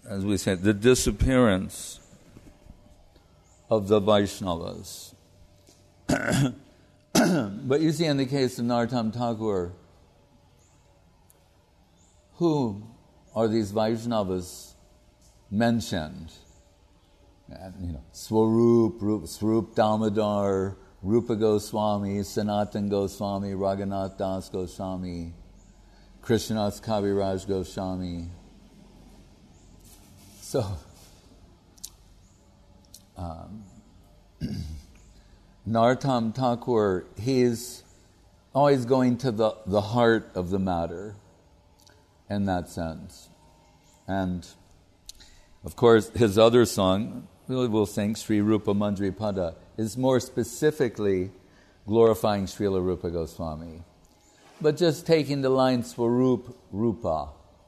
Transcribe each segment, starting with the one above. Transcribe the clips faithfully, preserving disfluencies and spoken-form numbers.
as we said, the disappearance of the Vaishnavas. But you see, in the case of Narottam Thakur, who are these Vaishnavas mentioned? And, you know, Swarup, Rup, Swarup Damodar, Rupa Goswami, Sanatan Goswami, Raghunath Das Goswami, Krishnadas Kaviraj Goswami. So, um, Narottam Thakur, he's always going to the, the heart of the matter in that sense. And, of course, his other song, we'll sing Sri Rupa Manjari Pada, is more specifically glorifying Srila Rupa Goswami. But just taking the line Swarup Rupa.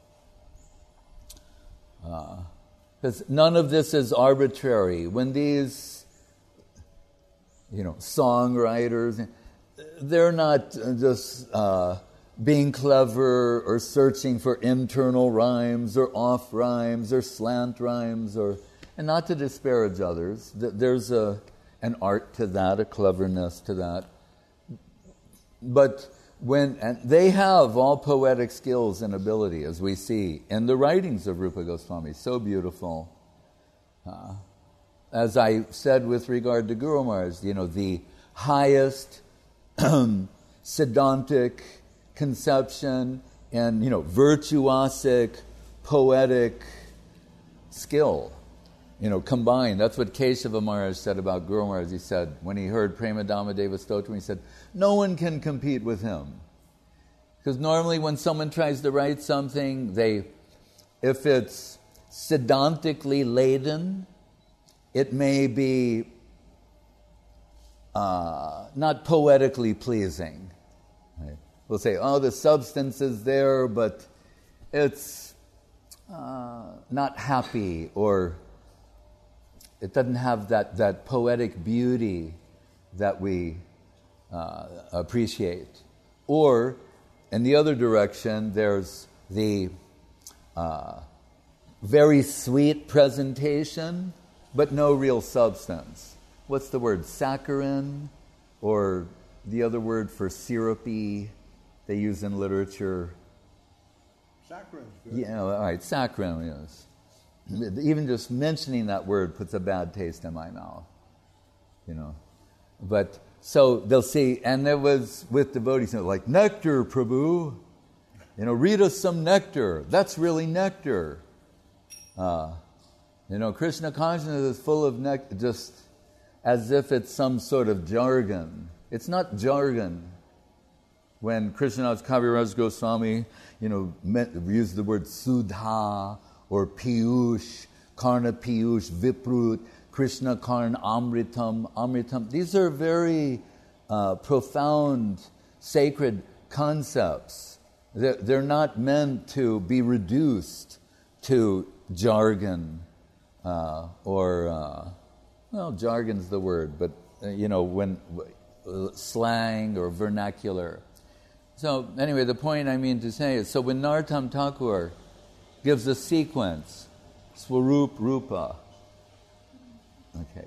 Because uh, none of this is arbitrary. When these, you know, songwriters, they're not just uh, being clever or searching for internal rhymes or off rhymes or slant rhymes, or and not to disparage others. There's a an art to that, a cleverness to that. But when and they have all poetic skills and ability, as we see in the writings of Rupa Goswami, so beautiful. Uh, as I said with regard to Guru Maharaj, you know, the highest Siddhantic conception and, you know, virtuosic, poetic skill, you know, combined. That's what Keshava Maharaj said about Guru Maharaj. He said, when he heard Prema Damadeva Stotram, he said, no one can compete with him. Because normally when someone tries to write something, they, if it's Siddhantically laden, it may be uh, not poetically pleasing. Right? We'll say, oh, the substance is there, but it's uh, not happy, or it doesn't have that, that poetic beauty that we uh, appreciate. Or, in the other direction, there's the uh, very sweet presentation, but no real substance. What's the word? Saccharine, or the other word for syrupy they use in literature? Saccharine. Yeah, all right, saccharine, yes. Even just mentioning that word puts a bad taste in my mouth, you know. But, so they'll see, and there was with devotees, like, nectar, Prabhu. You know, read us some nectar. That's really nectar. Uh, you know, Krishna consciousness is full of nectar, just as if it's some sort of jargon. It's not jargon. When Krishnadas Kaviraj Goswami, you know, used the word Sudha, or Piyush, Karna Piyush, Viprut, Krishna Karna Amritam, Amritam. These are very uh, profound, sacred concepts. They're, they're not meant to be reduced to jargon uh, or, uh, well, jargon's the word, but, uh, you know, when uh, slang or vernacular. So, anyway, the point I mean to say is, so when Narottam Thakur gives a sequence, Swarup Rupa, okay,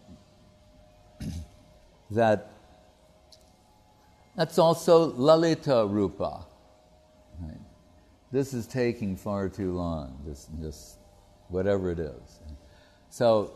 that that's also Lalita Rupa. Right? This is taking far too long, this, this whatever it is. So,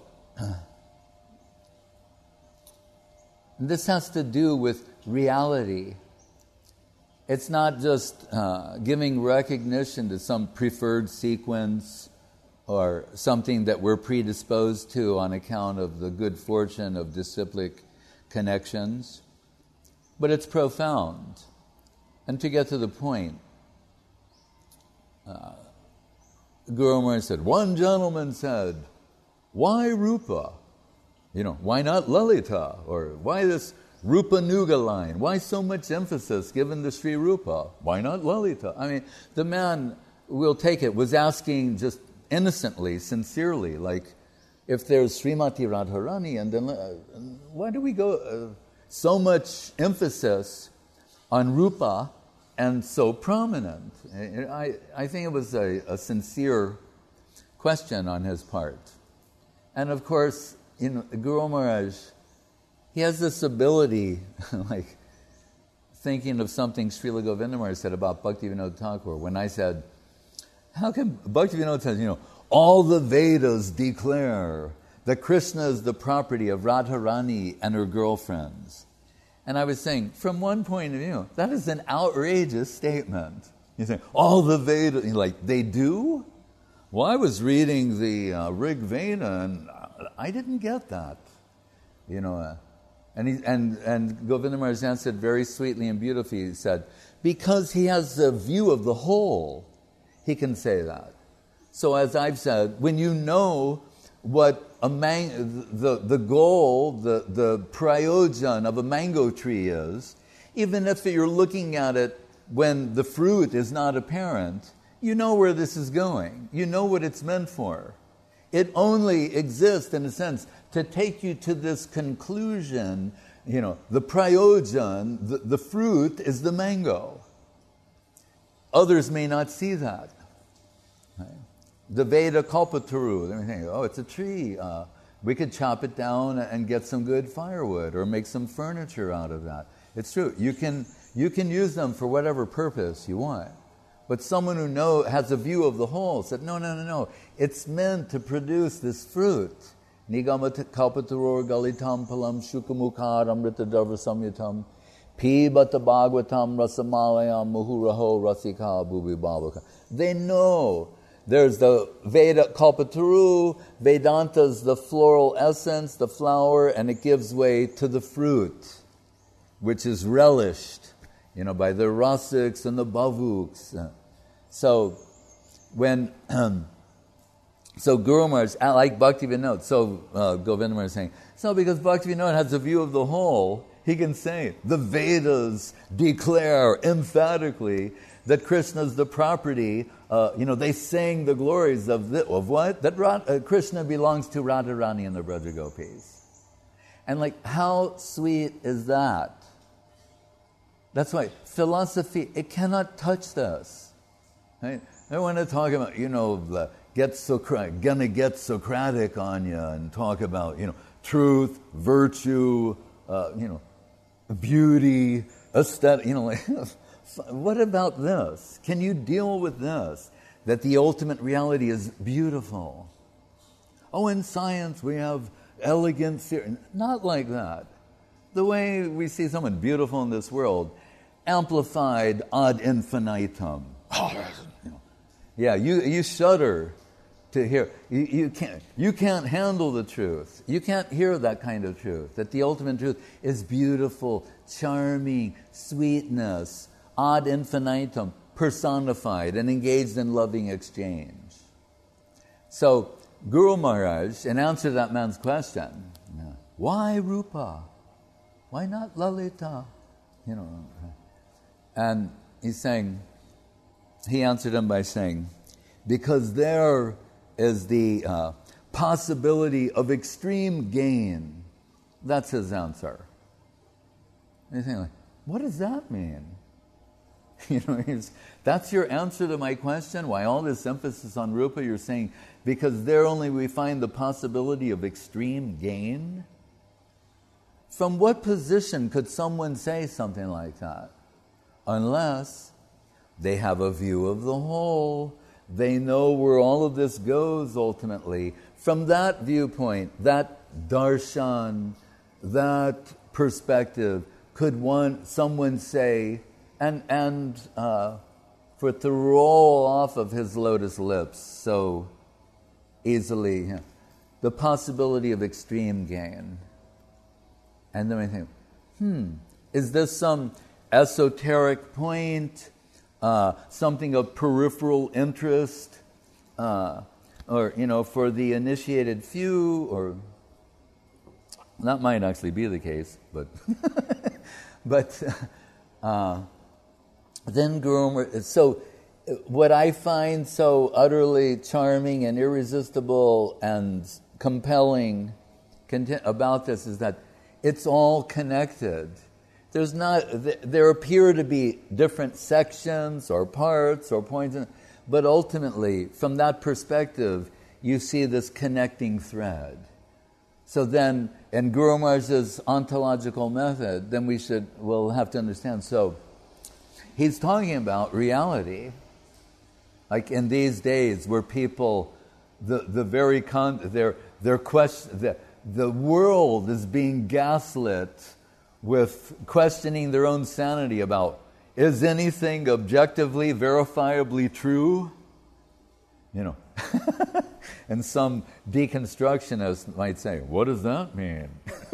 this has to do with reality. It's not just uh, giving recognition to some preferred sequence or something that we're predisposed to on account of the good fortune of disciplic connections, but it's profound. And to get to the point, uh, Guru Maharaj said, one gentleman said, why Rupa? You know, why not Lalita? Or why this Rupa Nuga line? Why so much emphasis given to Sri Rupa? Why not Lalita? I mean, the man, we'll take it, was asking just innocently, sincerely, like, if there's Srimati Radharani, and then uh, why do we go uh, so much emphasis on Rupa and so prominent? I, I think it was a, a sincere question on his part. And of course, you know, Guru Maharaj, he has this ability, like thinking of something Srila Govinda Maharaj said about Bhaktivinoda Thakur, when I said, how can Bhaktivinoda says, you know, all the Vedas declare that Krishna is the property of Radharani and her girlfriends. And I was saying, from one point of view, that is an outrageous statement. You say, all the Vedas, you're like, they do? Well, I was reading the uh, Rig Veda and I didn't get that. You know, uh, and, he, and, and Govinda Maharaj answered very sweetly and beautifully. He said, because he has a view of the whole, he can say that. So as I've said, when you know what a man, the, the goal, the, the prayojan of a mango tree is, even if you're looking at it when the fruit is not apparent, you know where this is going. You know what it's meant for. It only exists, in a sense, to take you to this conclusion. You know, the prayojan, the, the fruit is the mango. Others may not see that. Right? The Veda Kalpataru, they think, oh, it's a tree. Uh, we could chop it down and get some good firewood or make some furniture out of that. It's true. You can you can use them for whatever purpose you want. But someone who know has a view of the whole said, no, no, no, no. It's meant to produce this fruit. Nigama kalpataror galitam palam shukamukar amrita darva samyatam pibata bhagavatam rasamalayam muhuraho rasika bhubi bhavaka. They know. There's the Veda Kalpataru, Vedanta's the floral essence, the flower, and it gives way to the fruit, which is relished, you know, by the rasiks and the bavuks. So, when, um, so Guru Maharaj, like Bhaktivinoda, so uh, Govinda Maharaj is saying, so because Bhaktivinoda has a view of the whole, he can say, the Vedas declare emphatically that Krishna is the property. Uh, you know, they sing the glories of the, of what? That Ra, uh, Krishna belongs to Radharani and the Braja Gopis. And like, how sweet is that? That's why philosophy, it cannot touch this. Right? I want to talk about, you know, the get Socratic, gonna get Socratic on you and talk about, you know, truth, virtue, uh, you know, beauty, aesthetic, you know, like, what about this? Can you deal with this? That the ultimate reality is beautiful. Oh, in science we have elegant theory. Not like that. The way we see someone beautiful in this world, amplified ad infinitum. Oh, you know. Yeah, you, you shudder to hear. You, you can't you can't handle the truth. You can't hear that kind of truth. That the ultimate truth is beautiful, charming, sweetness, ad infinitum, personified and engaged in loving exchange. So Guru Maharaj, in answer to that man's question, why Rupa? Why not Lalita? You know, and he's saying, he answered him by saying, because there is the uh, possibility of extreme gain. That's his answer. And you think, like, what does that mean? You know, he's, that's your answer to my question? Why all this emphasis on Rupa? You're saying, because there only we find the possibility of extreme gain? From what position could someone say something like that? Unless they have a view of the whole. They know where all of this goes ultimately. From that viewpoint, that darshan, that perspective, could one someone say, and and uh, for it to roll off of his lotus lips so easily, yeah, the possibility of extreme gain. And then I think, hmm, is this some esoteric point, uh, something of peripheral interest, uh, or, you know, for the initiated few, or that might actually be the case, but but uh, then Guru, so what I find so utterly charming and irresistible and compelling about this is that it's all connected. There's not, there appear to be different sections or parts or points, but ultimately, from that perspective, you see this connecting thread. So then, in Guru Maharaj's ontological method, then we should, we'll have to understand. So, he's talking about reality. Like in these days where people, the, the very, con, their, their question, the, the world is being gaslit with questioning their own sanity about, is anything objectively, verifiably true? You know. And some deconstructionist might say, what does that mean?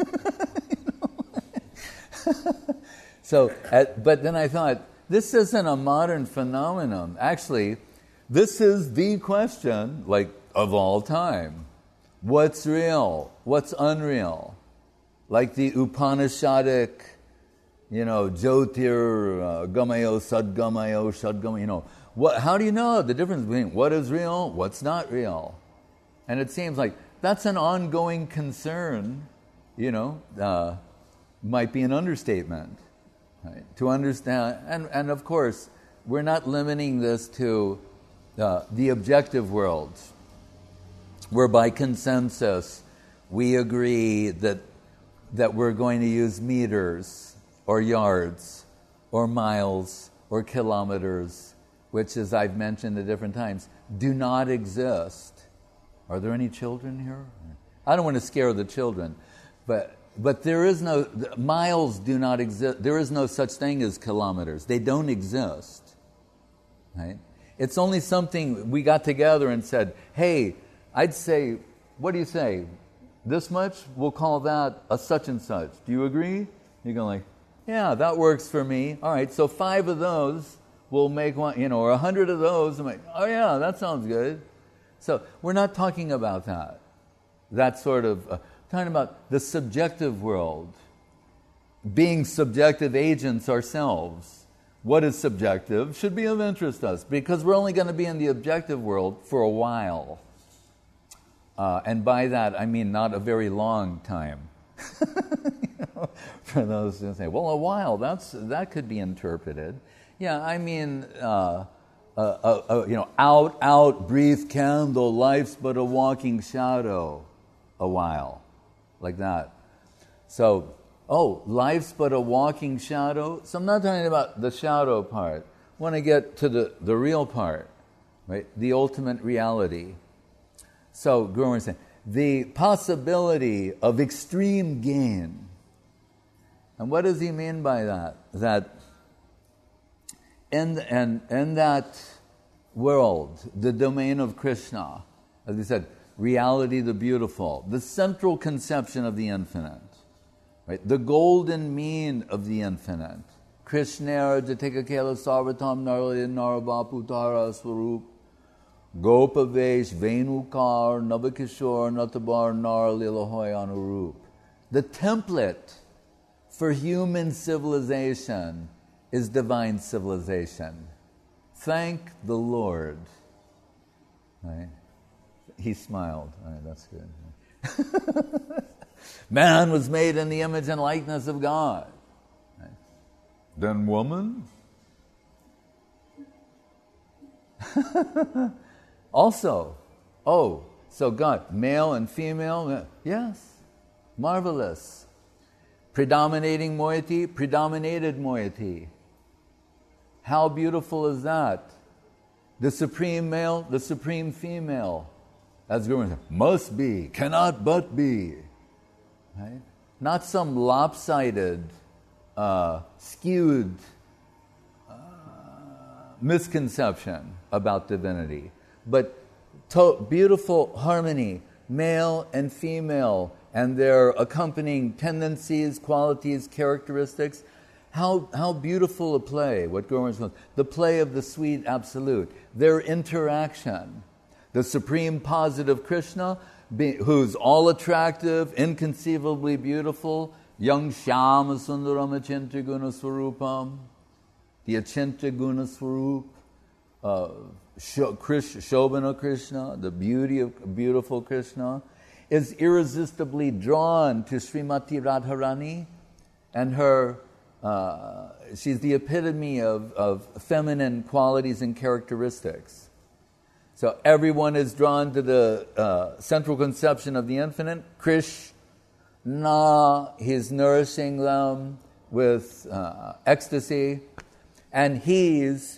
So, uh, but then I thought, this isn't a modern phenomenon. Actually, this is the question, like, of all time. What's real? What's unreal? Like the Upanishadic, you know, Jyotir, uh, Gamayo, Sadgamayo, Shadgamayo, you know. What, how do you know the difference between what is real, what's not real? And it seems like that's an ongoing concern, you know, uh, might be an understatement. Right? To understand, and, and of course, we're not limiting this to uh, the objective world, where by consensus we agree that that we're going to use meters or yards or miles or kilometers, which, as I've mentioned at different times, do not exist. Are there any children here? I don't want to scare the children, but but there is no, miles do not exist. There is no such thing as kilometers. They don't exist. Right? It's only something we got together and said, hey, I'd say, what do you say? This much? We'll call that a such and such. Do you agree? You go like, yeah, that works for me. All right, so five of those will make one, you know, or a hundred of those. I'm like, oh yeah, that sounds good. So we're not talking about that. That sort of, uh, talking about the subjective world. Being subjective agents ourselves. What is subjective should be of interest to us, because we're only going to be in the objective world for a while. Uh, and by that, I mean not a very long time. You know, for those who say, well, a while, that's that could be interpreted. Yeah, I mean... Uh, Uh, uh, uh, you know, out, out, breathe candle, life's but a walking shadow, a while, like that. So, oh, life's but a walking shadow. So I'm not talking about the shadow part. I want to get to the, the real part, right? The ultimate reality. So, Guru Maharaj saying, the possibility of extreme gain. And what does he mean by that? That In, and in that world, the domain of Krishna, as he said, reality the beautiful, the central conception of the infinite, right? The golden mean of the infinite. Krishna Jatika Sarvatam Narali Narabaputara Swarup Gopavesh Venukar Navakishore Natabar Naralilahoy Anurup. The template for human civilization is divine civilization. Thank the Lord. Right? He smiled. All right, that's good. Man was made in the image and likeness of God. Right? Then woman? Also, oh, so God, male and female? Yes. Marvelous. Predominating moiety, predominated moiety. How beautiful is that? The supreme male, the supreme female. As Guru said, must be, cannot but be. Right? Not some lopsided, uh, skewed uh, misconception about divinity, but to- beautiful harmony, male and female, and their accompanying tendencies, qualities, characteristics. How how beautiful a play, what Guru Maharaj calls the play of the sweet absolute. Their interaction. The supreme positive Krishna, be, who's all attractive, inconceivably beautiful, young Shyama Sundaram Achintya Guna Swarupam, the Achintya Guna Swarup, uh, Shobhana Krishna, the beauty of beautiful Krishna, is irresistibly drawn to Srimati Radharani and her, uh, she's the epitome of, of feminine qualities and characteristics. So everyone is drawn to the uh, central conception of the infinite, Krishna. He's nourishing them with uh, ecstasy, and he's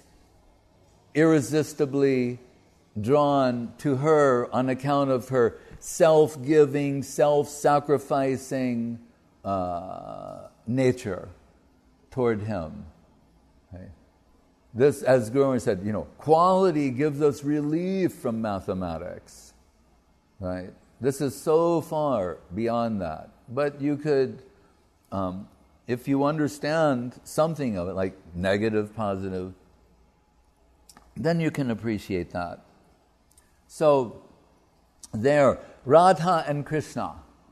irresistibly drawn to her on account of her self-giving, self-sacrificing uh, nature toward him. Okay. This, as Guru said, you know, quality gives us relief from mathematics. Right? This is so far beyond that. But you could, um, if you understand something of it, like negative, positive, then you can appreciate that. So, there, Radha and Krishna.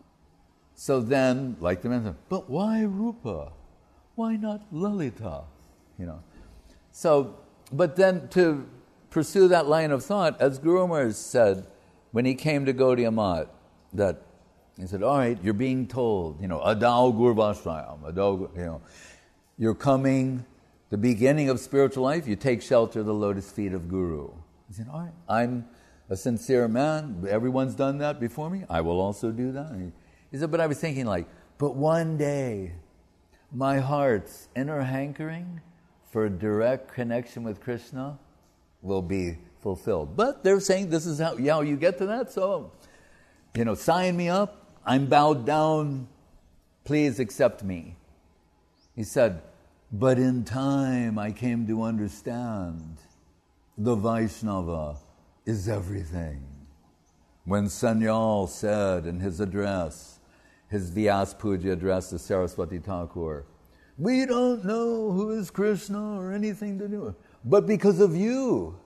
So then, like the man, but why Rupa? Why not Lalita? You know. So, but then to pursue that line of thought, as Guru Maharaj said when he came to Gaudiya Math, that he said, all right, you're being told, you know, Adao Gurvashrayam, Adao, you know, you're coming, the beginning of spiritual life, you take shelter of the lotus feet of Guru. He said, all right, I'm a sincere man, everyone's done that before me, I will also do that. And he, he said, but I was thinking like, but one day, my heart's inner hankering for direct connection with Krishna will be fulfilled. But they're saying this is how, how you get to that, so, you know, sign me up, I'm bowed down, please accept me. He said, but in time I came to understand the Vaishnava is everything. When Sanyal said in his address, his Vyas Puja address to Saraswati Thakur, we don't know who is Krishna or anything to do with it, but because of you,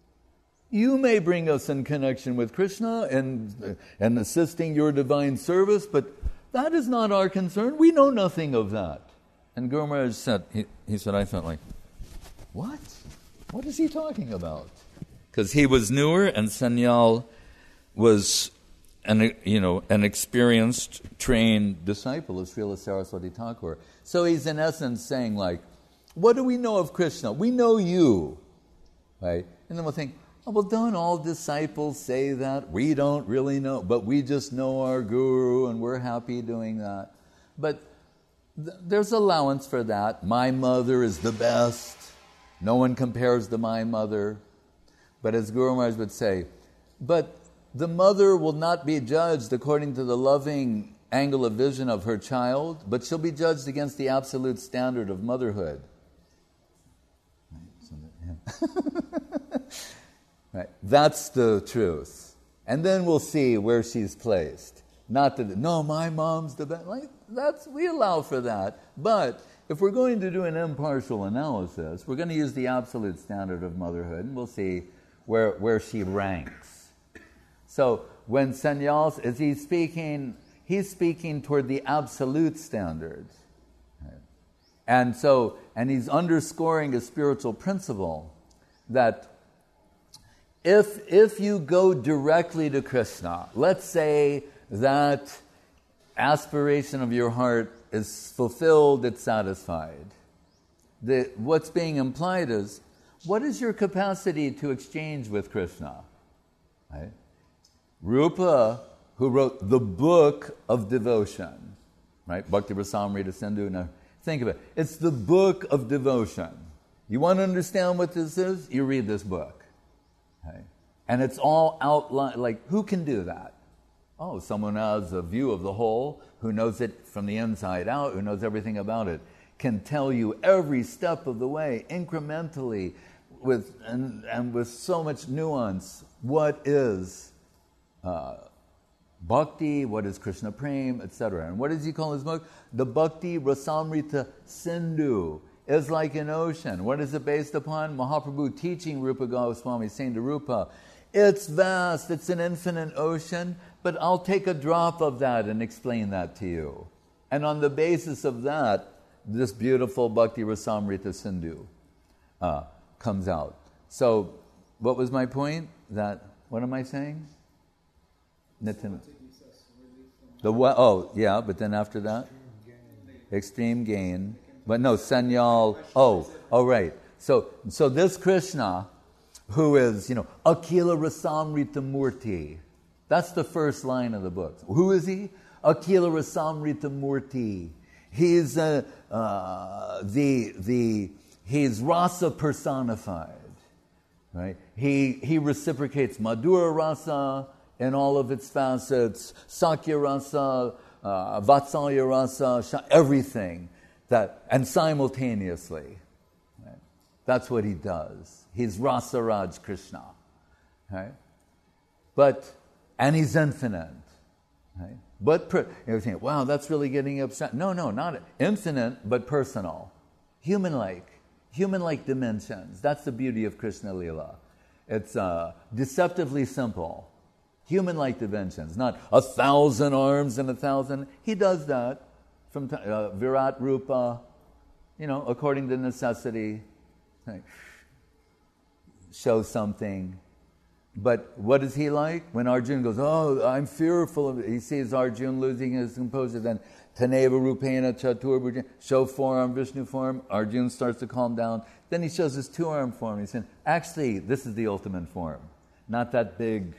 you may bring us in connection with Krishna and, and assisting your divine service, but that is not our concern. We know nothing of that. And Guru Maharaj said, he, he said, I felt like, what? What is he talking about? Because he was newer and Sanyal was an, you know, an experienced, trained disciple of Srila Saraswati Thakur. So he's in essence saying like, what do we know of Krishna? We know you. Right? And then we'll think, oh, well, don't all disciples say that? We don't really know, but we just know our Guru and we're happy doing that. But th- there's allowance for that. My mother is the best. No one compares to my mother. But as Guru Maharaj would say, but the mother will not be judged according to the loving angle of vision of her child, but she'll be judged against the absolute standard of motherhood. Right, so that, yeah. Right. That's the truth. And then we'll see where she's placed. Not that, no, my mom's the best. Like, that's, we allow for that. But if we're going to do an impartial analysis, we're going to use the absolute standard of motherhood, and we'll see where, where she ranks. So when Sanyal, is he speaking, he's speaking toward the absolute standards. Right? And so, and he's underscoring a spiritual principle that If if you go directly to Krishna, let's say that aspiration of your heart is fulfilled, it's satisfied. The, what's being implied is, what is your capacity to exchange with Krishna? Right? Rupa, who wrote the book of devotion, right? Bhakti Rasamrita Sindhu. Now, think of it. It's the book of devotion. You want to understand what this is? You read this book. Okay. And it's all outlined, like, who can do that? Oh, someone has a view of the whole, who knows it from the inside out, who knows everything about it, can tell you every step of the way, incrementally, with and, and with so much nuance, what is uh, bhakti, what is Krishna Prem, et cetera. And what does he call his book? The Bhakti Rasamrita Sindhu. Is like an ocean. What is it based upon? Mahaprabhu teaching Rupa Goswami, saying to Rupa, it's vast, it's an infinite ocean, but I'll take a drop of that and explain that to you. And on the basis of that, this beautiful Bhakti Rasamrita Sindhu uh, comes out. So, what was my point? That, what am I saying? Nitin. The what? Oh, yeah, but then after that? Extreme gain. But no, Sanyal, oh, oh right. So so this Krishna, who is, you know, Akila Rasamrita Murti. That's the first line of the book. Who is he? Akila Rasamrita Murti. He's uh, uh, the the he's rasa personified, right? He he reciprocates Madhura rasa in all of its facets, Sakya rasa, uh, Vatsalya rasa, everything that, and simultaneously. Right? That's what he does. He's Rasaraj Krishna, right? But and he's infinite, right? But per, you think, wow, that's really getting upset. No, no, not infinite, but personal, human-like, human-like dimensions. That's the beauty of Krishna Lila. It's uh, deceptively simple, human-like dimensions, not a thousand arms and a thousand. He does that from t- uh, Virat Rupa, you know, according to necessity, like, show something. But what is he like? When Arjuna goes, oh, I'm fearful of it. He sees Arjuna losing his composure. Then, Taneva Rupena Chaturbhuja, show forearm, Vishnu form. Arjuna starts to calm down. Then he shows his two-arm form. He said, actually, this is the ultimate form. Not that big,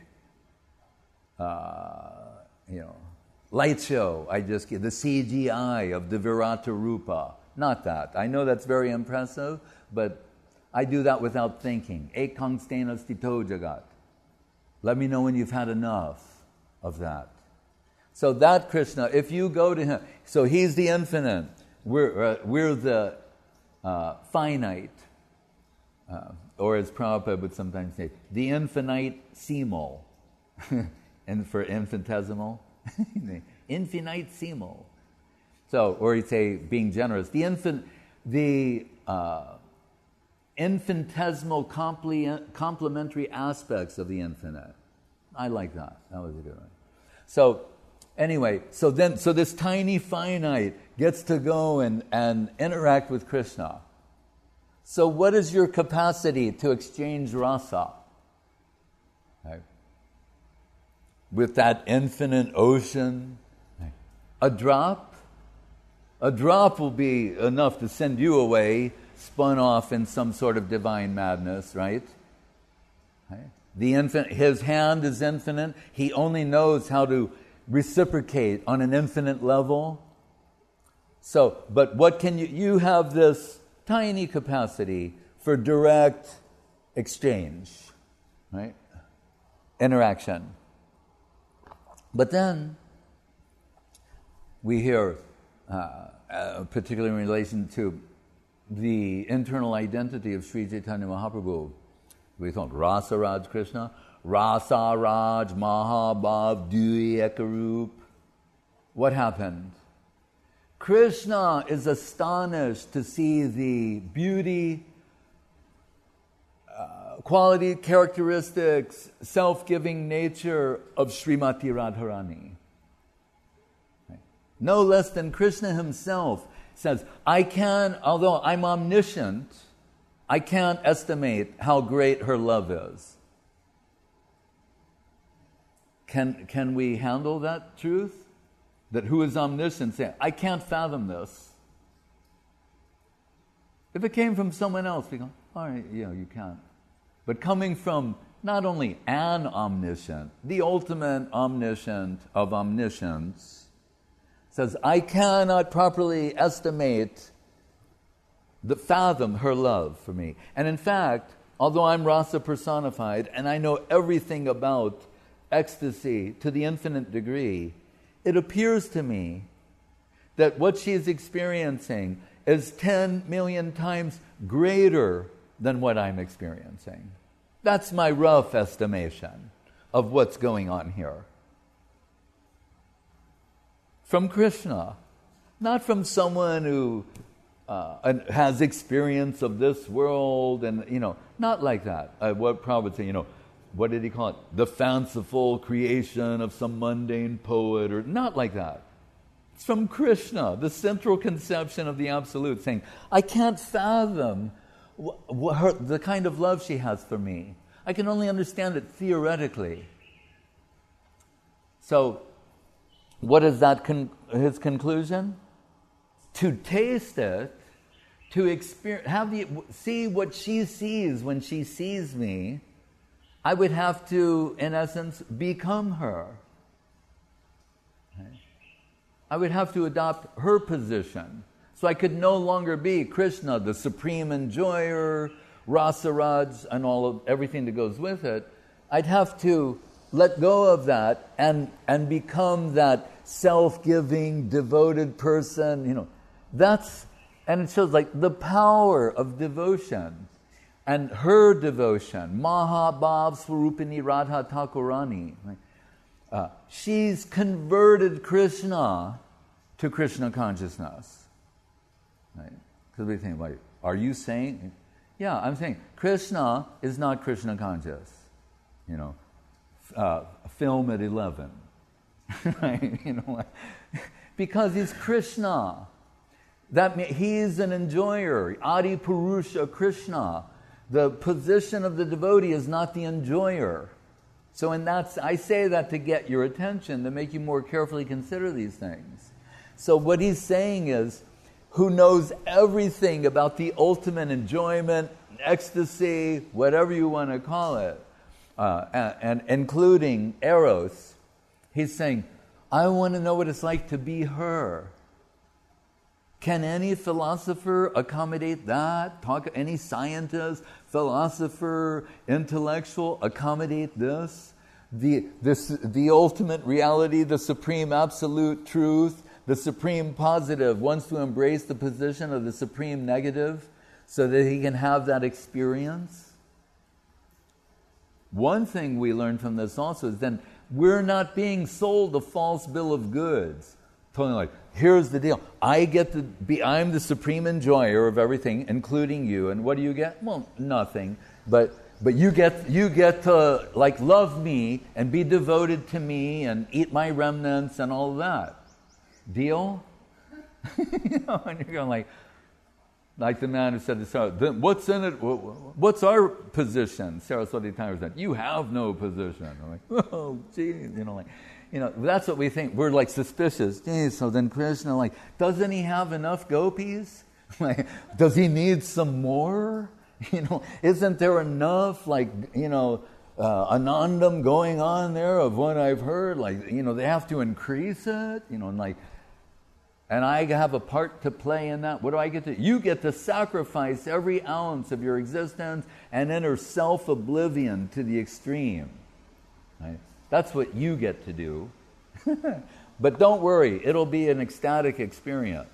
uh, you know, light show. I just the C G I of the Virata Rupa. Not that. I know that's very impressive, but I do that without thinking. Ekang stena stito jagat. Let me know when you've had enough of that. So that Krishna, if you go to him, so he's the infinite. We're uh, we're the uh, finite, uh, or as Prabhupada would sometimes say, the infinitesimal, and for infinitesimal, infinitesimal. So, or he'd say, being generous, the infin, the uh, infinitesimal complementary aspects of the infinite. I like that. That was a good one. So, anyway, so then, so this tiny finite gets to go and, and interact with Krishna. So, what is your capacity to exchange rasa? Right? With that infinite ocean, a drop, a drop will be enough to send you away, spun off in some sort of divine madness, right? right? The infin- his hand is infinite. He only knows how to reciprocate on an infinite level. So, but what can you, you have this tiny capacity for direct exchange, right? Interaction. But then, we hear, uh, uh, particularly in relation to the internal identity of Sri Chaitanya Mahaprabhu, we thought Rasa Raj Krishna, Rasa Raj Mahabhav Dui Ekarup. What happened? Krishna is astonished to see the beauty, uh, quality, characteristics, self-giving nature of Srimati Radharani. Right? No less than Krishna himself says, I can, although I'm omniscient, I can't estimate how great her love is. Can, can we handle that truth? That who is omniscient say, I can't fathom this. If it came from someone else, we go, all right, you know, you can't. But coming from not only an omniscient, the ultimate omniscient of omniscience, says, I cannot properly estimate, the fathom her love for me. And in fact, although I'm rasa personified and I know everything about ecstasy to the infinite degree, it appears to me that what she is experiencing is ten million times greater than what I'm experiencing. That's my rough estimation of what's going on here. From Krishna, not from someone who uh, has experience of this world, and, you know, not like that. Uh, what Prabhupada would say, you know, what did he call it? The fanciful creation of some mundane poet, or not like that. It's from Krishna, the central conception of the Absolute, saying, I can't fathom wh- wh- her, the kind of love she has for me. I can only understand it theoretically. So, what is that con- his conclusion? To taste it, to experience, have the, see what she sees when she sees me, I would have to, in essence, become her. Okay? I would have to adopt her position. So I could no longer be Krishna, the supreme enjoyer, Rasaraj, and all of everything that goes with it. I'd have to let go of that and and become that self-giving, devoted person. You know, that's, and it shows like the power of devotion and her devotion. Mahabhav Swarupini Radha Thakurani. Right? Uh, she's converted Krishna to Krishna consciousness. Right? Because we think, like, are you saying? Yeah, I'm saying Krishna is not Krishna conscious. You know, uh, film at eleven. Right? You know, because he's Krishna. That means he's an enjoyer. Adi Purusha Krishna. The position of the devotee is not the enjoyer. So in that, I say that to get your attention, to make you more carefully consider these things. So what he's saying is, who knows everything about the ultimate enjoyment, ecstasy, whatever you want to call it, uh, and, and including eros, he's saying, I want to know what it's like to be her. Can any philosopher accommodate that? Talk, any scientist, philosopher, intellectual accommodate this? The, this? the ultimate reality, the supreme absolute truth, the supreme positive wants to embrace the position of the supreme negative so that he can have that experience. One thing we learn from this also is then we're not being sold a false bill of goods. Totally like, here's the deal. I get to be, I'm the supreme enjoyer of everything, including you. And what do you get? Well, nothing. But but you get you get to like love me and be devoted to me and eat my remnants and all of that. Deal? You know, and you're going like, like the man who said to Saraswati, what's in it? What's our position? Saraswati Thakur said, you have no position. I'm like, oh, geez, you know, like. You know, that's what we think. We're like suspicious. Gee, so then Krishna, like, doesn't he have enough gopis? Like, does he need some more? You know, isn't there enough, like, you know, uh, anandam going on there of what I've heard? Like, you know, they have to increase it. You know, and like, and I have a part to play in that. What do I get to? You get to sacrifice every ounce of your existence and enter self-oblivion to the extreme. Right? That's what you get to do. But don't worry, it'll be an ecstatic experience.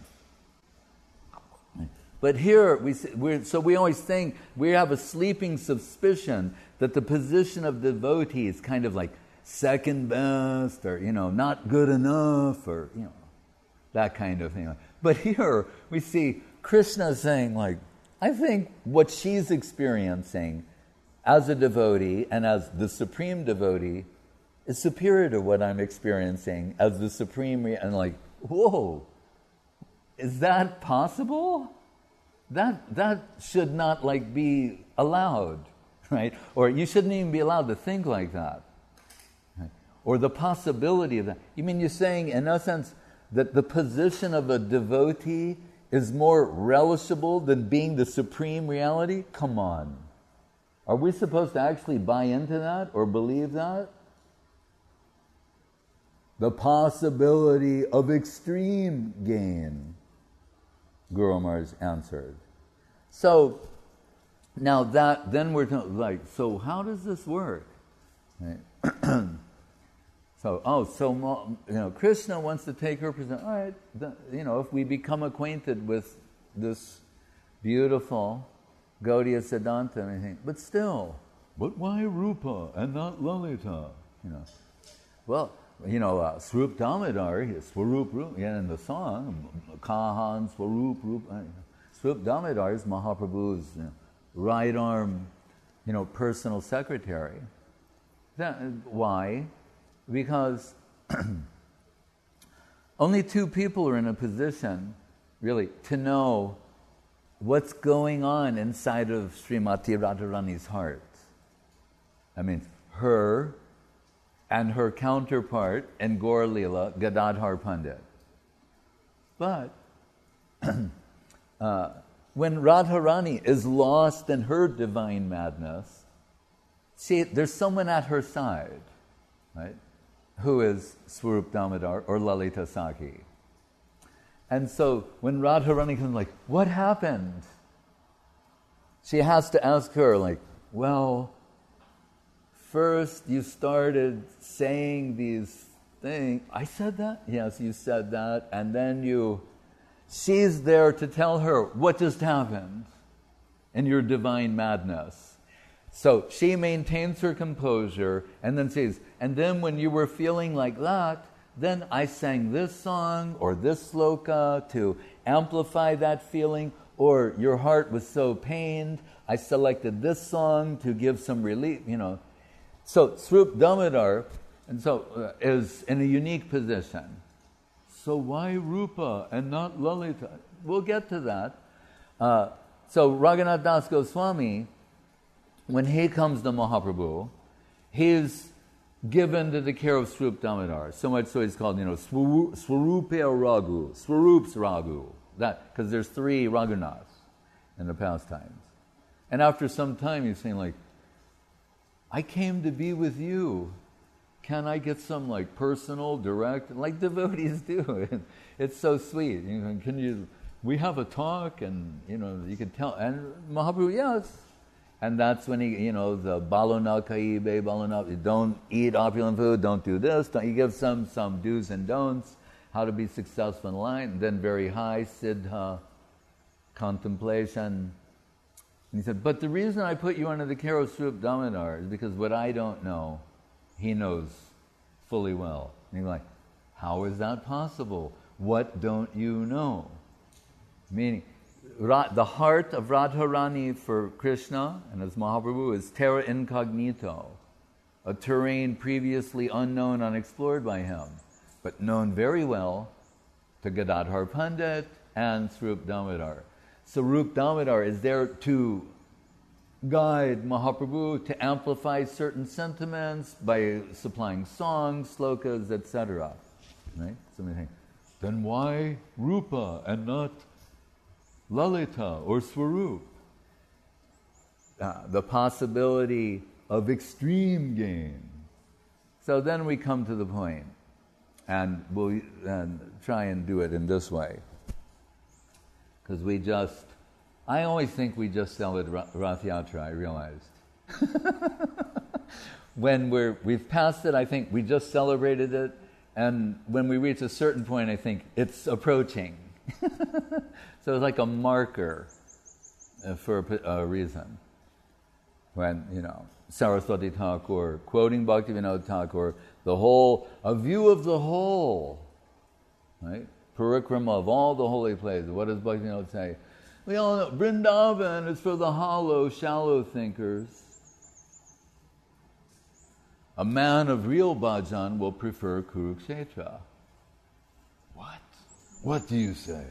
But here, we we're, so we always think, we have a sleeping suspicion that the position of devotee is kind of like second best, or, you know, not good enough, or, you know, that kind of thing. But here, we see Krishna saying, like, I think what she's experiencing as a devotee and as the supreme devotee is superior to what I'm experiencing as the supreme, re- and like, whoa, is that possible? That that should not like be allowed, right? Or you shouldn't even be allowed to think like that, right? Or the possibility of that. You mean you're saying, in essence, that the position of a devotee is more relishable than being the supreme reality? Come on. Are we supposed to actually buy into that or believe that? The possibility of extreme gain, Guru Maharaj answered. So, now that, then we're talking, like, so how does this work? Right? so, oh, so, you know, Krishna wants to take her position. All right, the, you know, if we become acquainted with this beautiful Gaudiya Siddhanta and everything, but still, but why Rupa and not Lalita? You know, well, you know, uh, Swarup Damodar, Swarup Rup, yeah, in the song, Kahan, Swarup Rup, uh, Swarup Damodar is Mahaprabhu's, you know, right arm, you know, personal secretary. That, why? Because only two people are in a position, really, to know what's going on inside of Srimati Radharani's heart. I mean, her and her counterpart in Gaur Leela, Gadadhar Pandit. But uh, when Radharani is lost in her divine madness, she, there's someone at her side, right, who is Swarup Damodar or Lalita Sakhi. And so when Radharani comes like, what happened? She has to ask her, like, well, first you started saying these things. I said that? Yes, you said that. And then you... She's there to tell her what just happened in your divine madness. So she maintains her composure and then says, and then when you were feeling like that, then I sang this song or this sloka to amplify that feeling, or your heart was so pained, I selected this song to give some relief, you know. So Swarup Damodar and so uh, is in a unique position. So why Rupa and not Lalita? We'll get to that. Uh, so Raghunath Das Goswami, when he comes to Mahaprabhu, he's given to the care of Swarup Damodar. So much so he's called, you know, Swarupya Raghu, Swarup's Raghu. That, because there's three Raghunaths in the pastimes. And after some time he's saying like, I came to be with you. Can I get some like personal, direct, like devotees do? It's so sweet. You know, can you? We have a talk, and you know you can tell. And Mahaprabhu, yes. And that's when he, you know, the balona kaibe balona. Don't eat opulent food. Don't do this. Don't, he gives some some do's and don'ts. How to be successful in life. And then very high siddha, contemplation. And he said, but the reason I put you under the care of Swarup Damodar is because what I don't know, he knows fully well. And he's like, how is that possible? What don't you know? Meaning, the heart of Radharani for Krishna and as Mahaprabhu is terra incognito, a terrain previously unknown, unexplored by him, but known very well to Gadadhar Pandit and Swarup Damodar. So Swarup Damodar is there to guide Mahaprabhu to amplify certain sentiments by supplying songs, slokas, et cetera. Right? Somebody think, then why Rupa and not Lalita or Swarup? Uh, the possibility of extreme gain. So then we come to the point, and we'll and try and do it in this way. Because we just, I always think we just celebrated Rath Yatra, I realized. When we're, we've passed it, I think we just celebrated it, and when we reach a certain point, I think it's approaching. So it's like a marker uh, for a, a reason. When, you know, Saraswati Thakur, quoting Bhaktivinoda Thakur, the whole, a view of the whole, right? Parikrama of all the holy places. What does Bhaktivinoda say? We all know Vrindavan is for the hollow, shallow thinkers. A man of real bhajan will prefer Kurukshetra. What? What do you say?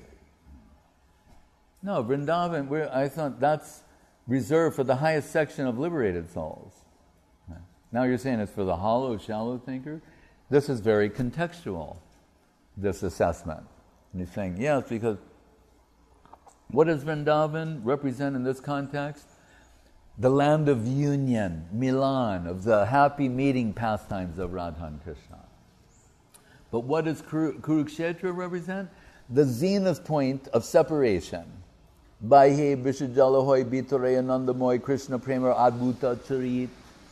No, Vrindavan, we're, I thought that's reserved for the highest section of liberated souls. Now you're saying it's for the hollow, shallow thinker? This is very contextual, this assessment. And he's saying, yes, because what does Vrindavan represent in this context? The land of union, Milan, of the happy meeting pastimes of Radha and Krishna. But what does Kurukshetra represent? The zenith point of separation. Baihe Vishajalahoy Bitore Anandamoy Krishna Prema Adbhuta Charit.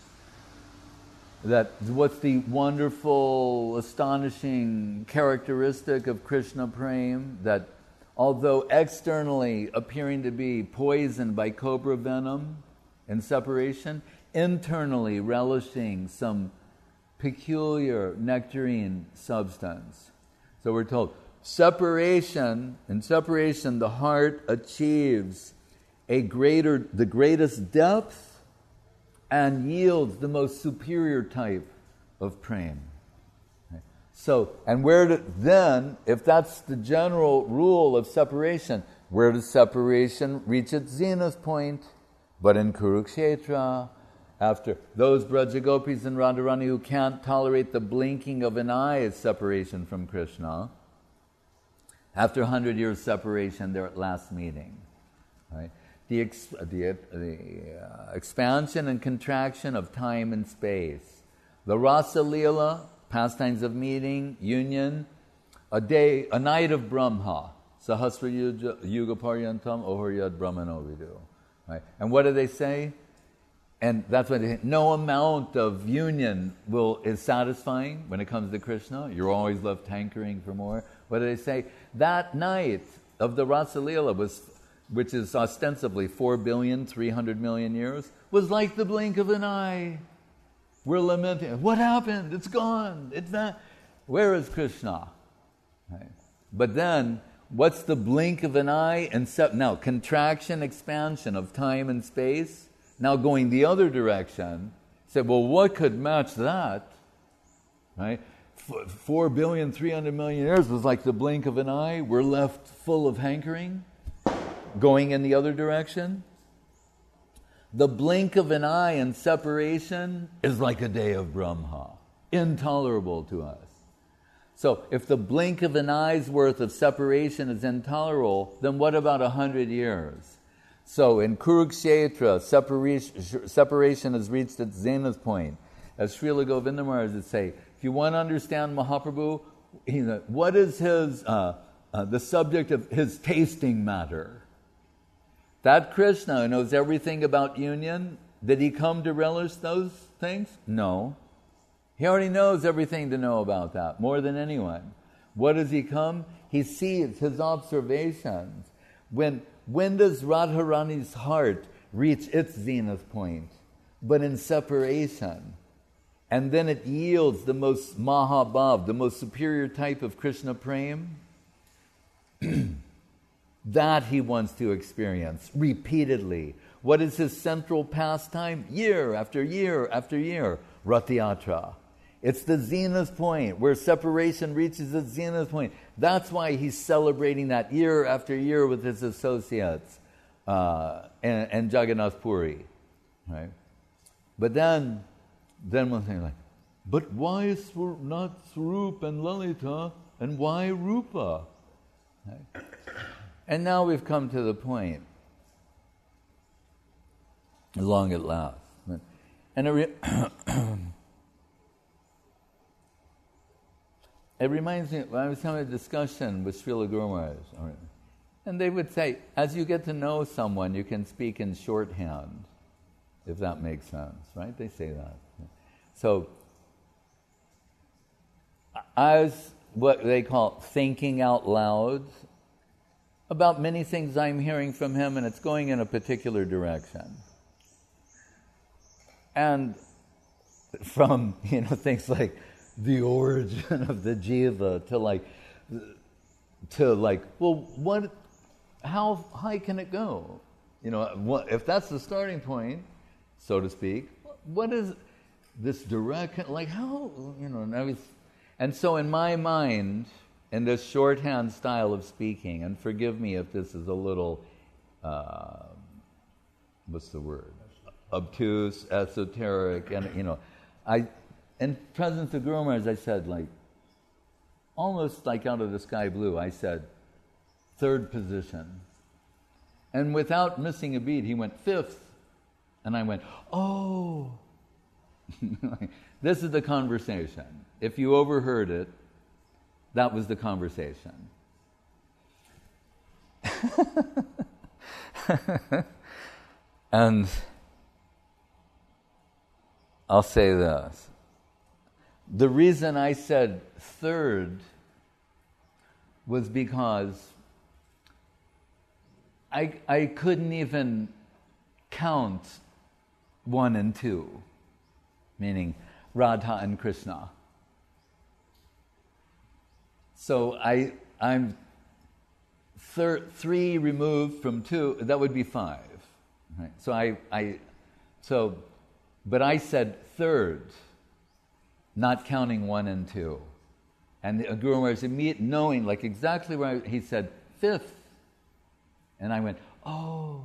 That what's the wonderful, astonishing characteristic of Krishna Prem? That although externally appearing to be poisoned by cobra venom in separation, internally relishing some peculiar nectarine substance. So we're told, separation, in separation the heart achieves a greater, the greatest depth and yields the most superior type of prem. So, and where do, then, if that's the general rule of separation, where does separation reach its zenith point? But in Kurukshetra, after those Brajagopis and Radharani who can't tolerate the blinking of an eye as separation from Krishna, after a hundred years separation, they're at last meeting. right? The, ex- the, the uh, expansion and contraction of time and space. The Rasa Leela, pastimes of meeting, union, a day, a night of Brahma, Sahasra Yuga Paryantam Oharyad Brahmano Vidu. Right? And what do they say? And that's what they say. No amount of union will is satisfying when it comes to Krishna. You're always left hankering for more. What do they say? That night of the Rasa Leela was, which is ostensibly four billion, three hundred million years, was like the blink of an eye. We're lamenting. What happened? It's gone. It's not. Where is Krishna? Right. But then, what's the blink of an eye? And se- now, contraction, expansion of time and space. Now going the other direction. Say, well, what could match that? Right? F- Four billion, three hundred million years was like the blink of an eye. We're left full of hankering. Going in the other direction. The blink of an eye and separation is like a day of Brahma. Intolerable to us. So if the blink of an eye's worth of separation is intolerable, then what about a hundred years? So in Kurukshetra, separation, separation has reached its zenith point. As Srila Govinda Maharaj would say, if you want to understand Mahaprabhu, he, what is his uh, uh, the subject of his tasting matter? That Krishna who knows everything about union, did he come to relish those things? No. He already knows everything to know about that, more than anyone. What does he come? He sees his observations. When, when does Radharani's heart reach its zenith point? But in separation. And then it yields the most Mahabhav, the most superior type of Krishna Prem. That he wants to experience repeatedly. What is his central pastime? Year after year after year. Rathayatra. It's the zenith point, where separation reaches its zenith point. That's why he's celebrating that year after year with his associates uh, and, and Jagannath Puri. Right? But then, then one thing like, but why Swar- not Swarup and Lalita, and why Rupa? Right? And now we've come to the point, long at last. And it, re- it reminds me, I was having a discussion with Srila Guru Maharaj, and they would say, as you get to know someone, you can speak in shorthand, if that makes sense, right? They say that. So, as what they call thinking out loud, about many things I'm hearing from him, and it's going in a particular direction. And from, you know, things like the origin of the jiva to like, to like, well, what, how high can it go? You know, what, if that's the starting point, so to speak, what is this direct, like how, you know, and I was, and so in my mind, in this shorthand style of speaking, and forgive me if this is a little, uh, what's the word? Obtuse, esoteric, and you know, I, in presence of Guru Maharaj, I said like, almost like out of the sky blue, I said, third position. And without missing a beat, he went fifth. And I went, oh. This is the conversation. If you overheard it, that was the conversation. And I'll say this. The reason I said third was because I, I couldn't even count one and two, meaning Radha and Krishna. So I, I'm thir- three removed from two, that would be five. Right? So I, I, so, but I said third, not counting one and two. And the Guru Maharaj immediately knowing, like exactly where I, he said fifth. And I went, oh.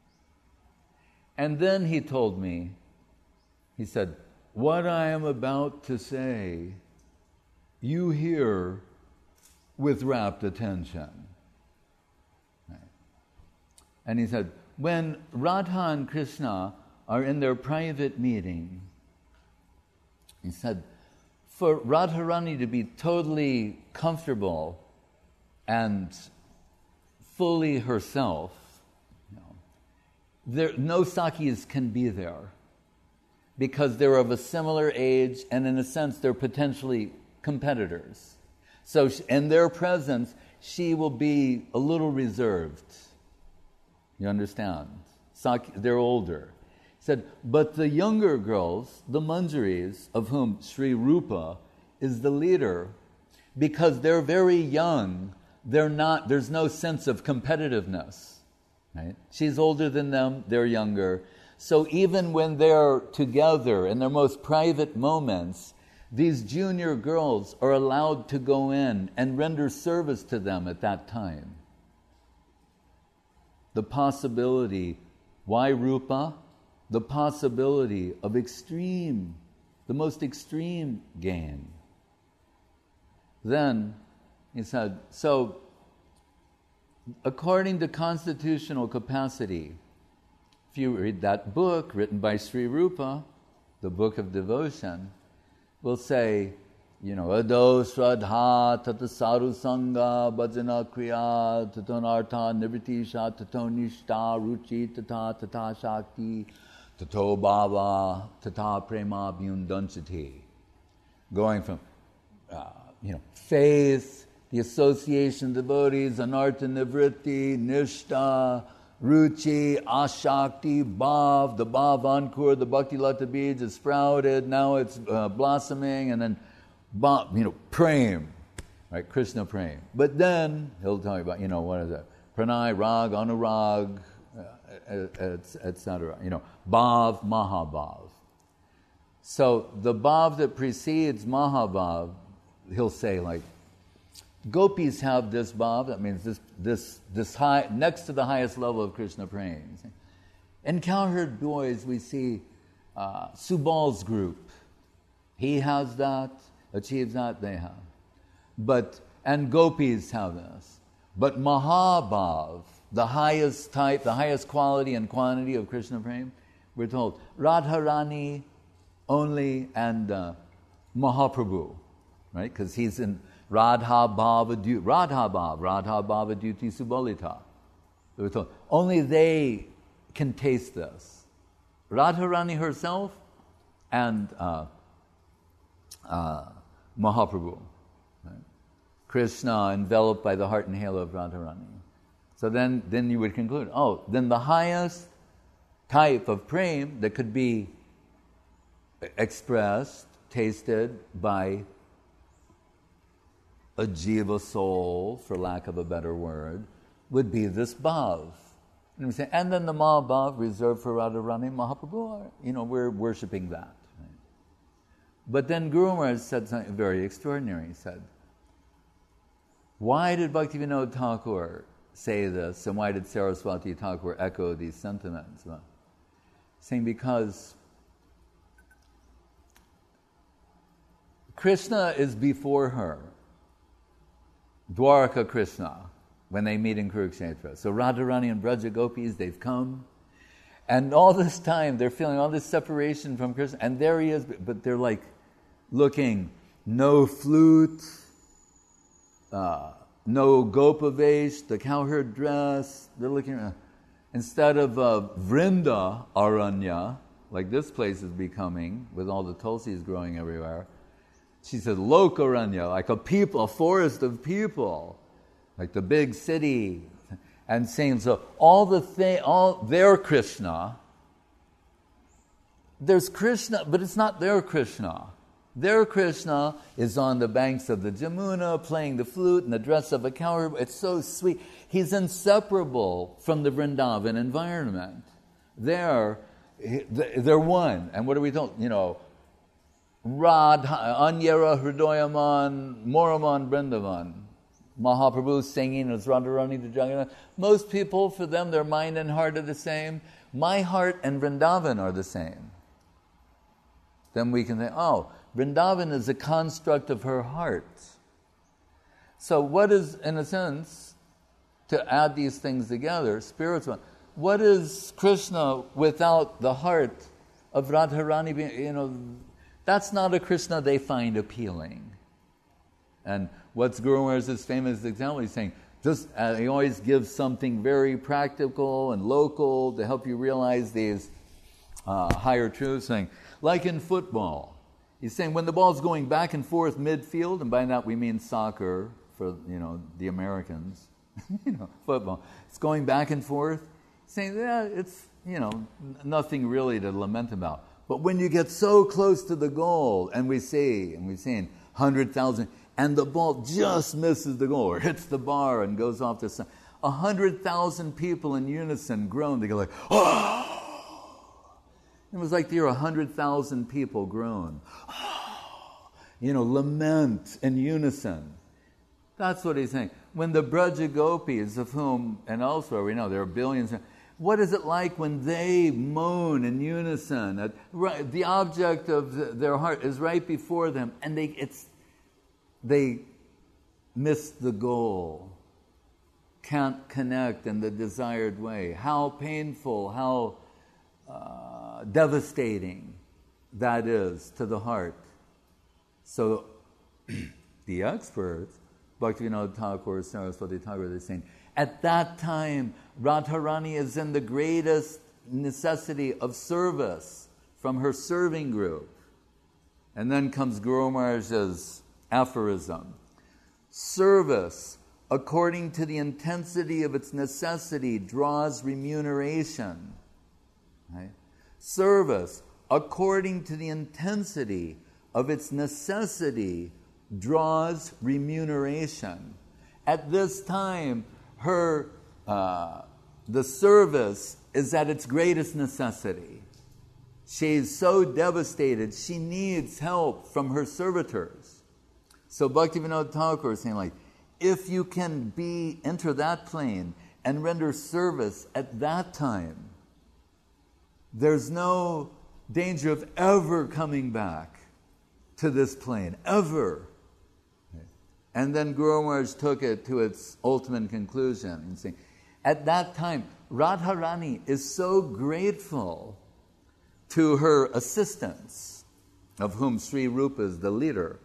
And then he told me, he said, what I am about to say, you hear with rapt attention. Right. And he said, when Radha and Krishna are in their private meeting, he said, for Radharani to be totally comfortable and fully herself, you know, there, no Sakis can be there because they're of a similar age and in a sense they're potentially competitors. So in their presence, she will be a little reserved. You understand? Saki, they're older. He said, but the younger girls, the Manjaris, of whom Sri Rupa is the leader, because they're very young, they're not. There's no sense of competitiveness. Right? She's older than them, they're younger. So even when they're together in their most private moments, these junior girls are allowed to go in and render service to them at that time. The possibility, why Rupa? The possibility of extreme, the most extreme gain. Then he said, so according to constitutional capacity, if you read that book written by Sri Rupa, the Book of Devotion, will say, you know, Ado Shraddha Tata Saru Sangha Bhajana Kriya Taton Artha Nivritisha Tato Nishta Ruchi Tata Tata Shakti Tato Bhava Tata Prema Byundanchati. Going from, uh, you know, faith, the association of devotees, Anartha Nivritti, Nishta, Ruchi, Ashakti, Bhav, the Bhav Ankur, the Bhakti Lata beads is sprouted, now it's uh, blossoming, and then, Bhav, you know, Prem, right, Krishna Prem. But then, he'll tell you about, you know, what is that? Pranay, Rag, Anurag, uh, et cetera. You know, Bhav, Mahabhav. So, the Bhav that precedes Mahabhav, he'll say, like, Gopis have this bhav, that means this this this high, next to the highest level of Krishna prema. In Cowherd Boys, we see uh, Subal's group. He has that, achieves that, they have. But, and Gopis have this. But Mahabhav, the highest type, the highest quality and quantity of Krishna prema, we're told, Radharani only and uh, Mahaprabhu, right? Because he's in Radha Bhava Duty, Radha Bhav, Radha Bhava Duty Subalita. We're told, only they can taste this. Radharani herself and uh, uh, Mahaprabhu. Right? Krishna enveloped by the heart and halo of Radharani. So then, then you would conclude, oh, then the highest type of prem that could be expressed, tasted by a jiva soul, for lack of a better word, would be this bhav. And, say, and then the Mahabhav reserved for Radharani, Mahaprabhu, you know, we're worshipping that. Right? But then Guru Maharaj said something very extraordinary. He said, why did Bhaktivinoda Thakur say this, and why did Saraswati Thakur echo these sentiments? Well, saying because Krishna is before her, Dwaraka Krishna, when they meet in Kurukshetra. So Radharani and Braja Gopis, they've come. And all this time, they're feeling all this separation from Krishna. And there he is, but they're like looking, no flute, uh, no gopavesh, the cowherd dress. They're looking around. Instead of uh, Vrinda Aranya, like this place is becoming, with all the tulsis growing everywhere, she said, Lokaranya, like a people, a forest of people, like the big city, and saying, so all the thing, all their Krishna, there's Krishna, but it's not their Krishna. Their Krishna is on the banks of the Jamuna, playing the flute in the dress of a cowherd. It's so sweet. He's inseparable from the Vrindavan environment. They're, they're one. And what are we told? You know, Radha, Anyara Hridoyaman, Moraman Vrindavan. Mahaprabhu singing as Radharani to Jagannath. Most people, for them, their mind and heart are the same. My heart and Vrindavan are the same. Then we can say, oh, Vrindavan is a construct of her heart. So what is, in a sense, to add these things together, spiritual, what is Krishna without the heart of Radharani? Being, you know, that's not a Krishna they find appealing. And what's Guru Maharaj's famous example? He's saying, just uh, he always gives something very practical and local to help you realize these uh, higher truths. Saying, like in football, he's saying when the ball's going back and forth midfield, and by that we mean soccer for you know the Americans, you know football. It's going back and forth. He's saying, yeah, it's you know n- nothing really to lament about. But when you get so close to the goal, and we see, and we've seen hundred thousand. And the ball just misses the goal or hits the bar and goes off the side. A hundred thousand people in unison groan. They go like, oh! It was like there were a hundred thousand people groan. Oh! You know, lament in unison. That's what he's saying. When the Braja Gopis, of whom, and elsewhere we know there are billions, what is it like when they moan in unison? At, right, the object of the, their heart is right before them, and they it's they miss the goal, can't connect in the desired way. How painful, how uh, devastating that is to the heart. So the experts, Bhaktivinoda Thakur, Saraswati Thakur, they're saying, at that time, Radharani is in the greatest necessity of service from her serving group. And then comes Guru Maharaj's aphorism. Service, according to the intensity of its necessity, draws remuneration. Right? Service, according to the intensity of its necessity, draws remuneration. At this time, her uh, the service is at its greatest necessity. She's so devastated, she needs help from her servitors. So Bhaktivinoda Thakur is saying, like, if you can be enter that plane and render service at that time, there's no danger of ever coming back to this plane, ever. And then Guru Maharaj took it to its ultimate conclusion and saying, at that time, Radharani is so grateful to her assistants, of whom Sri Rupa is the leader,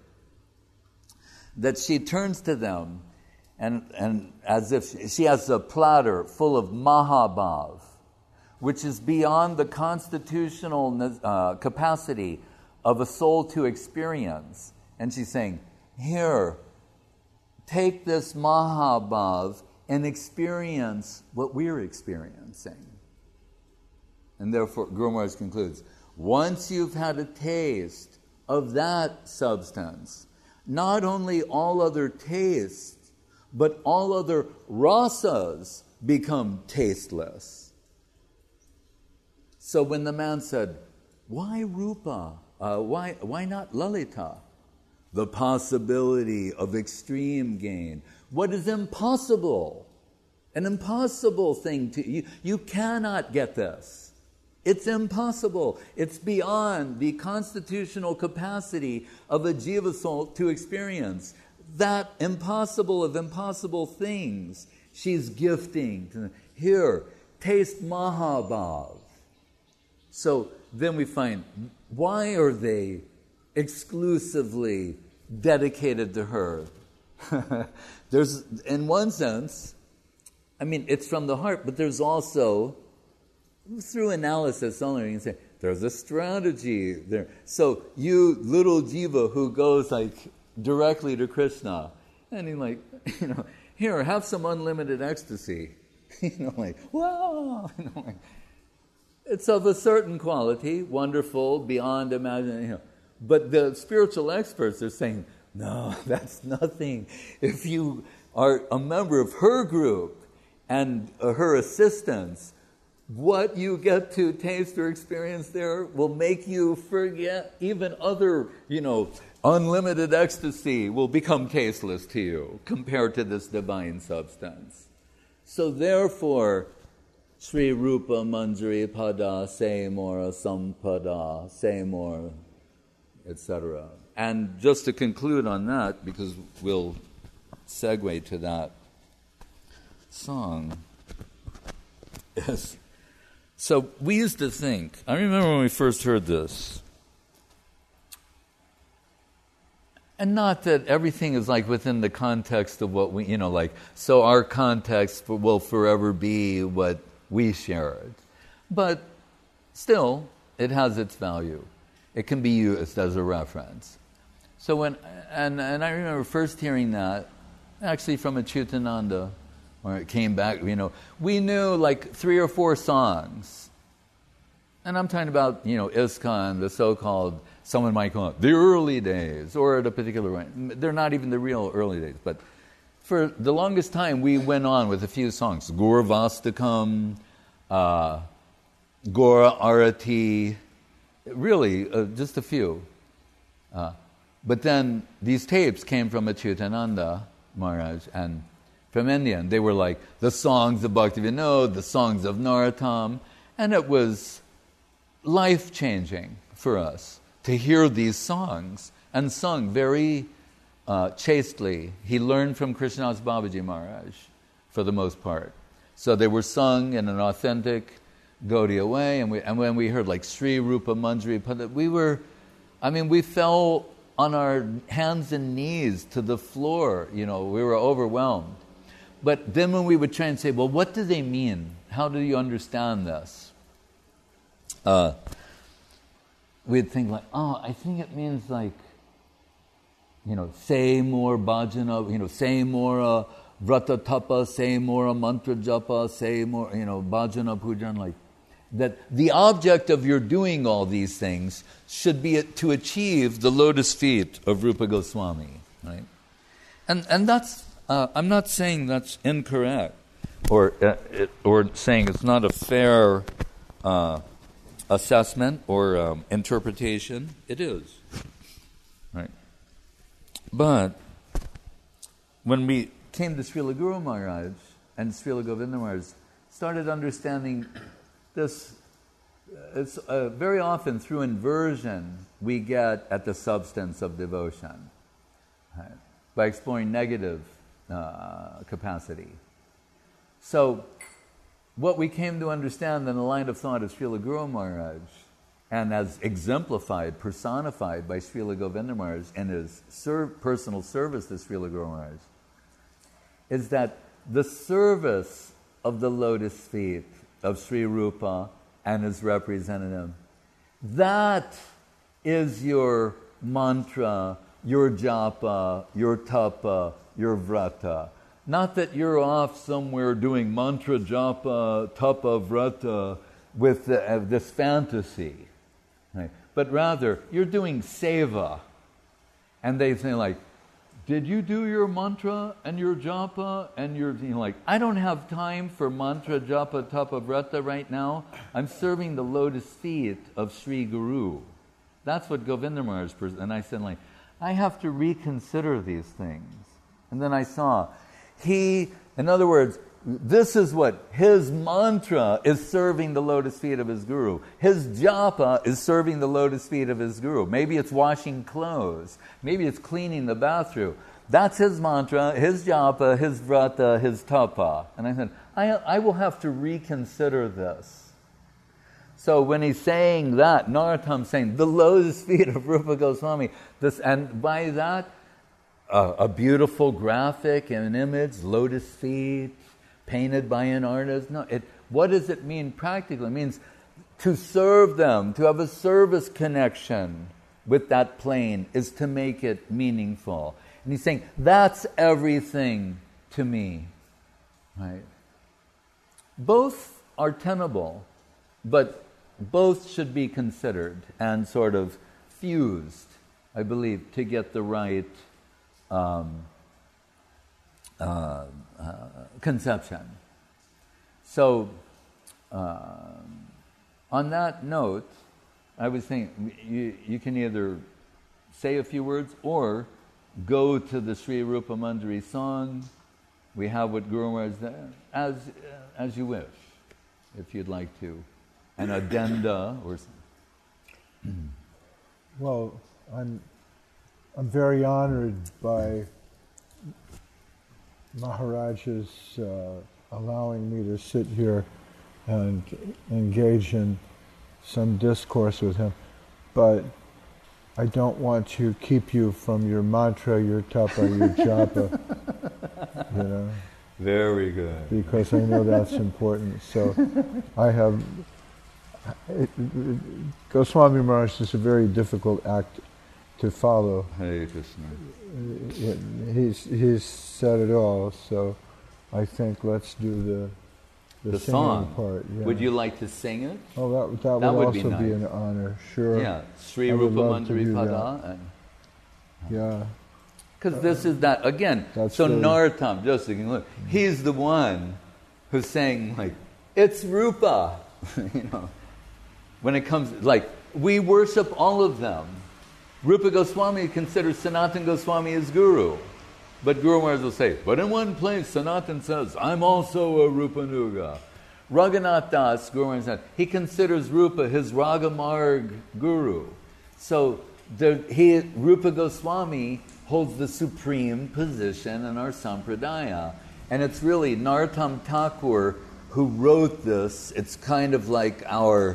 that she turns to them and, and as if she, she has a platter full of Mahabhav, which is beyond the constitutional uh, capacity of a soul to experience. And she's saying, here, take this Mahabhav and experience what we're experiencing. And therefore, Guru Maharaj concludes, once you've had a taste of that substance, not only all other tastes, but all other rasas become tasteless. So when the man said, why Rupa? Uh, why, why not Lalita? The possibility of extreme gain. What is impossible? An impossible thing to you. You cannot get this. It's impossible. It's beyond the constitutional capacity of a jiva soul to experience. That impossible of impossible things she's gifting to them. Here, taste Mahabhav. So then we find, why are they exclusively dedicated to her? There's, in one sense, I mean, it's from the heart, but there's also, through analysis only, you can say, there's a strategy there. So you little jiva who goes like directly to Krishna, and he's like, you know, here, have some unlimited ecstasy. You know, like, wow! You know, like, it's of a certain quality, wonderful, beyond imagination. You know. But the spiritual experts are saying, no, that's nothing. If you are a member of her group and uh, her assistants, what you get to taste or experience there will make you forget even other, you know, unlimited ecstasy will become tasteless to you compared to this divine substance. So therefore, Sri Rupa Manjari Pada Say More Sampada Say More, et cetera. And just to conclude on that, because we'll segue to that song, is So we used to think, I remember when we first heard this, and not that everything is like within the context of what we, you know, like, so our context will forever be what we shared. But still, it has its value. It can be used as a reference. So when, and, and I remember first hearing that, actually from Achyutananda, where it came back, you know, we knew like three or four songs. And I'm talking about, you know, ISKCON, the so-called, someone might call it the early days, or at a particular, they're not even the real early days, but for the longest time we went on with a few songs. Gaurvastakam, uh, Gaura Arati, really, uh, just a few. Uh, but then these tapes came from Achyutananda Maharaj and from India, and they were like the songs of Bhaktivinoda, the songs of Narottam, and it was life-changing for us to hear these songs and sung very uh, chastely. He learned from Krishnadas Babaji Maharaj for the most part. So they were sung in an authentic Gaudiya way, and, we, and when we heard like Sri Rupa Manjari, we were, I mean, we fell on our hands and knees to the floor, you know, we were overwhelmed. But then when we would try and say, well, what do they mean? How do you understand this? Uh, we'd think like, oh, I think it means like, you know, say more bhajana, you know, say more uh, vrata tapa, say more uh, mantra japa, say more, you know, bhajana pujan, like that the object of your doing all these things should be to achieve the lotus feet of Rupa Goswami, right? And and that's, uh, I'm not saying that's incorrect, or uh, it, or saying it's not a fair uh, assessment or um, interpretation. It is, right? But when we came to Srila Guru Maharaj and Srila Govinda Maharaj, started understanding this, it's uh, very often through inversion we get at the substance of devotion, right? By exploring negative uh, capacity. So what we came to understand in the line of thought of Srila Guru Maharaj, and as exemplified, personified by Srila Govinda Maharaj in his ser- personal service to Srila Guru Maharaj, is that the service of the lotus feet of Sri Rupa and his representative, that is your mantra, your japa, your tapa, your vrata. Not that you're off somewhere doing mantra, japa, tapa, vrata with the, uh, this fantasy, right? But rather, you're doing seva. And they say like, did you do your mantra and your japa and your, you know, like, I don't have time for mantra, japa, tapa, vrata right now. I'm serving the lotus feet of Sri Guru. That's what Govinda Maharaj, pres- and I said like, I have to reconsider these things. And then I saw, he, in other words, this is what his mantra is serving the lotus feet of his guru. His japa is serving the lotus feet of his guru. Maybe it's washing clothes. Maybe it's cleaning the bathroom. That's his mantra, his japa, his vrata, his tapa. And I said, I, I will have to reconsider this. So when he's saying that, Narottam saying, the lotus feet of Rupa Goswami, this, and by that, uh, a beautiful graphic and an image, lotus feet, painted by an artist. No, it, what does it mean practically? It means to serve them, to have a service connection with that plane is to make it meaningful. And he's saying, that's everything to me. Right? Both are tenable, but both should be considered and sort of fused, I believe, to get the right um, uh, uh, conception. So, uh, on that note, I was thinking, you, you can either say a few words or go to the Sri Rupa Manjari song. We have what Guru Maharaj there, as, as you wish, if you'd like to. An addenda or something. Well, I'm I'm very honored by Maharaj's uh, allowing me to sit here and engage in some discourse with him. But I don't want to keep you from your mantra, your tapa, your japa, you know. Very good. Because I know that's important. So I have... It, it, Goswami Maharaj is a very difficult act to follow. Hare Krishna. It, he's, he's said it all, so I think let's do the the, the singing song part. Yeah. Would you like to sing it? Oh, that, that, That would, would be also be, nice. an honor, sure. Yeah, Sri I would Rupa love to Manjari do Pada. And Yeah. because this is that, again, That's so the- Narottam, just so you can look, he's the one who's saying, like, it's Rupa, you know. When it comes, like, we worship all of them. Rupa Goswami considers Sanatana Goswami as Guru. But Guru Maharaj will say, but in one place, Sanatana says, I'm also a Rupanuga. Raghunath Das, Guru Maharaj said, he considers Rupa his Ragamarg Guru. So the, he, Rupa Goswami holds the supreme position in our Sampradaya. And it's really Narottam Thakur who wrote this. It's kind of like our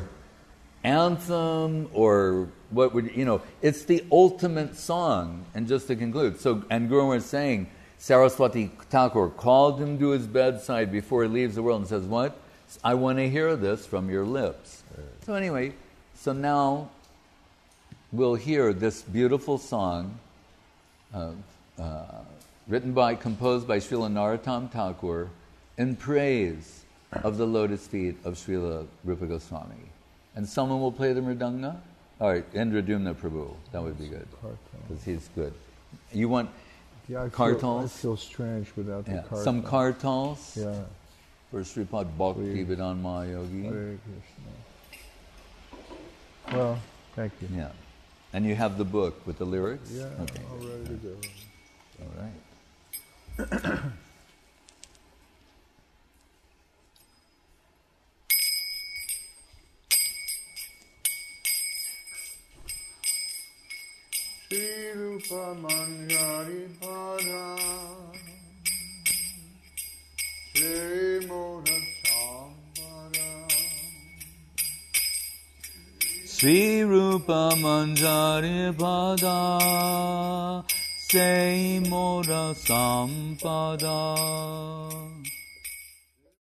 anthem, or what would, you know, it's the ultimate song. And just to conclude, so, and Guru Maharaj is saying, Saraswati Thakur called him to his bedside before he leaves the world and says, what? I want to hear this from your lips. So anyway, so now we'll hear this beautiful song uh, uh, written by, composed by Srila Narottam Thakur in praise of the lotus feet of Srila Rupa Goswami. And someone will play the mridanga? All right, Indradumna Prabhu. That would be good. Because he's good. You want Yeah, I feel, kartals? I feel strange without the Yeah. kartals. Some kartals Yeah. for Sripad Bhakti Please. Vedanta Mahayogi. Hare Krishna. Well, thank you. Yeah. And you have the book with the lyrics? Yeah, Okay. all ready to go. All right. Sri Rupa Manjari Pada Sri Moha Sampada Sri Rupa Manjari Pada Sei Mora Sampada